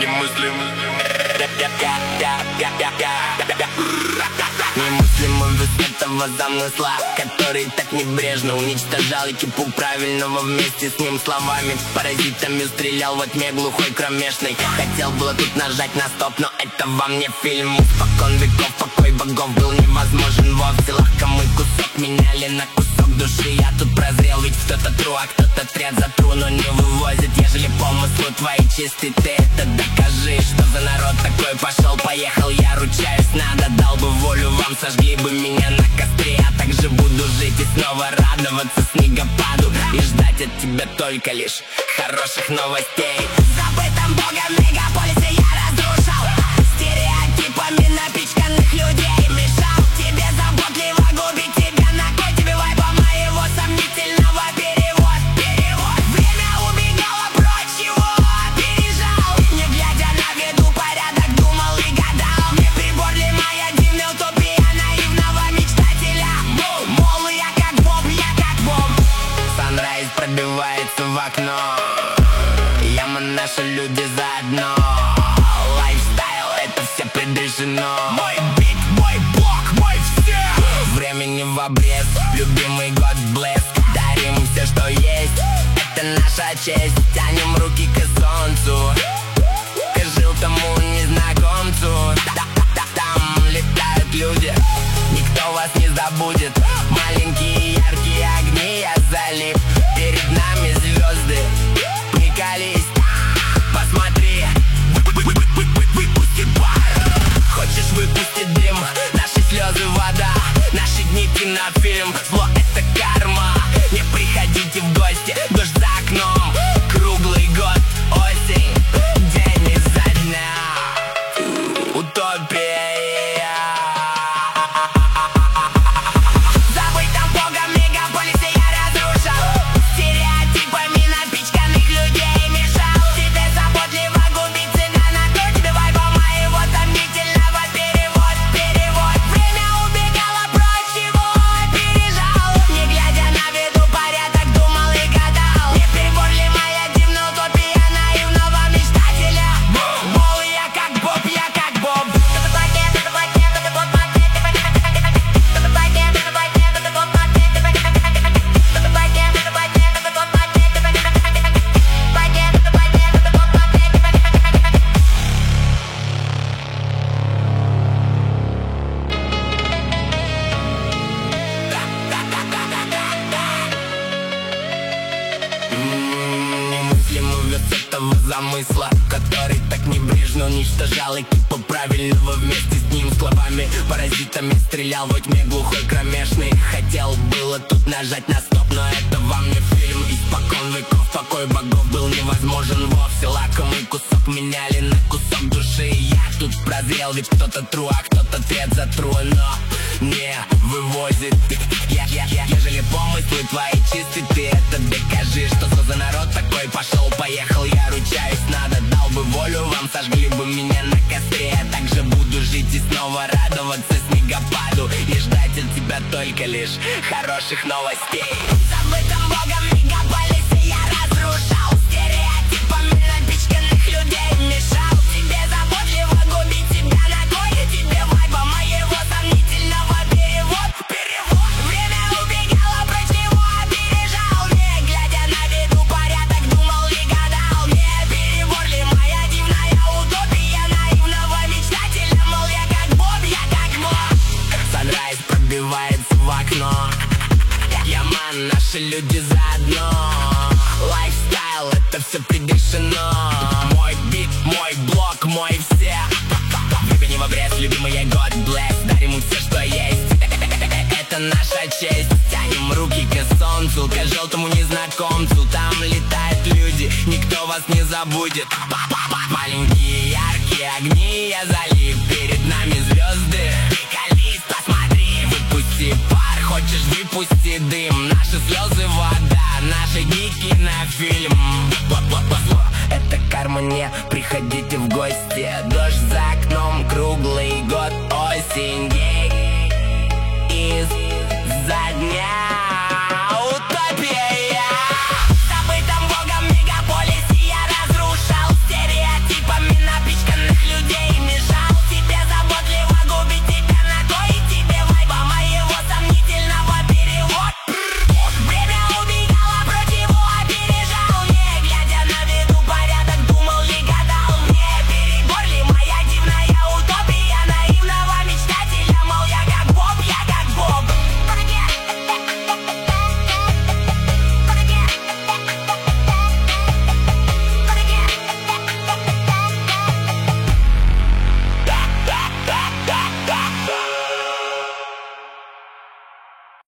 Немыслимый вес этого замысла, который так небрежно уничтожал экипу правильного вместе с ним словами. Паразитами стрелял во тьме глухой кромешной. Хотел было тут нажать на стоп, но это вам не фильм. Испокон веков покой богов был невозможен вовсе. Лакомый кусок меняли на кусок души. Я тут прозрел, ведь кто-то тру, а кто-то трет за тру, но не вывозит. Ежели помыслы твои чисты, ты это докажи. Что за народ такой пошел, поехал, я ручаюсь. Надо, дал бы волю вам, сожгли бы меня на костре. Я также буду жить и снова радоваться снегопаду и ждать от тебя только лишь хороших новостей. В забытом богом мегаполисе я разрушал стереотипами напичканных людей. Мешал тебе заботливо губить тебя, на кой тебе вайба моего сомнительного перевод. Время убегало прочь, его опережал. Не глядя на виду порядок, думал и гадал. Не прибор ли моя дивная утопия наивного мечтателя? Мол, я как Боб, я как Боб. Санрайз пробивается в окно, яма, наши люди заодно. Лайфстайл, это все предрешено. Мой бит, мой блок, мой все. Времени в обрез, любимый God bless. Дарим все, что есть, это наша честь. Тянем руки к солнцу, к желтому незнакомцу. Там летают люди, никто вас не забудет. Маленькие яркие огни, я залип. Перед нами звезды, приколись, посмотри. Выпусти пар. Хочешь выпустить дым, наши слезы вода, наши дни кинофильм. Зло это карма, не приходите в гости. Дождь за окном, круглый год, осень, день изо дня. Утопия. Этого замысла, который так небрежно уничтожал экипа правильного вместе с ним словами. Паразитами стрелял во тьме глухой кромешной. Хотел было тут нажать на стоп, но это вам не фильм. Испокон веков покой богов был невозможен вовсе. Лакомый кусок меняли на кусок души. Я тут прозрел, ведь кто-то тру, а кто-то трет за тру, но не вывозит. Ежели помыслы твои чисты, ты это докажи. Что за народ такой пошел, поехал, я ручаюсь. Надо, дал бы волю вам, сожгли бы меня на костре. Я также буду жить и снова радоваться снегопаду и ждать от тебя только лишь хороших новостей. Забытым богом мегаполисе я разрушал стереотипами напичканных людей. Мешал тебе заботливо губить тебя, на кой тебе вайба моего сомнительного перевод. Время убегало прочь, его опережал. Не глядя на виду порядок, думал и гадал. Не перебор ли моя дивная утопия наивного мечтателя? Мол, я как Боб, я как Боб. Санрайз пробивается в окно, яман, наши люди заодно. Лайфстайл, это все предрешено. Мой бит, мой блок, мой все. Времени в обрез, любимый God bless. Дарим им все, что есть, это наша честь. Тянем руки к солнцу, к желтому незнакомцу. Там летают люди, никто вас не забудет. Маленькие яркие огни, я залип. Перед нами звезды, приколись, посмотри. Выпусти пар, хочешь выпусти дым. Наши слезы вода, наши дни кинофильм. Это карма, не приходите в гости. Дождь за окном, круглый год, осень, день.